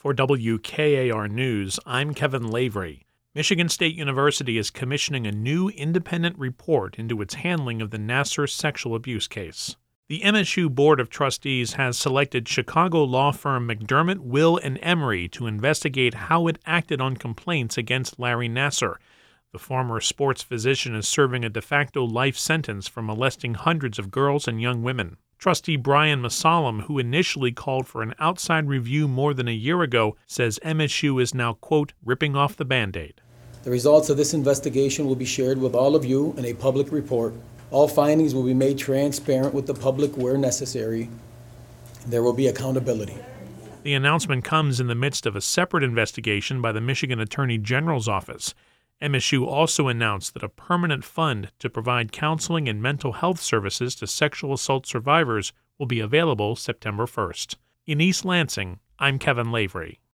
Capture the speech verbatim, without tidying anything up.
For W K A R News, I'm Kevin Lavery. Michigan State University is commissioning a new independent report into its handling of the Nassar sexual abuse case. The M S U Board of Trustees has selected Chicago law firm McDermott, Will and Emery to investigate how it acted on complaints against Larry Nassar. The former sports physician is serving a de facto life sentence for molesting hundreds of girls and young women. Trustee Brian Masalam, who initially called for an outside review more than a year ago, says M S U is now, quote, ripping off the Band-Aid. The results of this investigation will be shared with all of you in a public report. All findings will be made transparent with the public where necessary. There will be accountability. The announcement comes in the midst of a separate investigation by the Michigan Attorney General's office. M S U also announced that a permanent fund to provide counseling and mental health services to sexual assault survivors will be available September first. In East Lansing, I'm Kevin Lavery.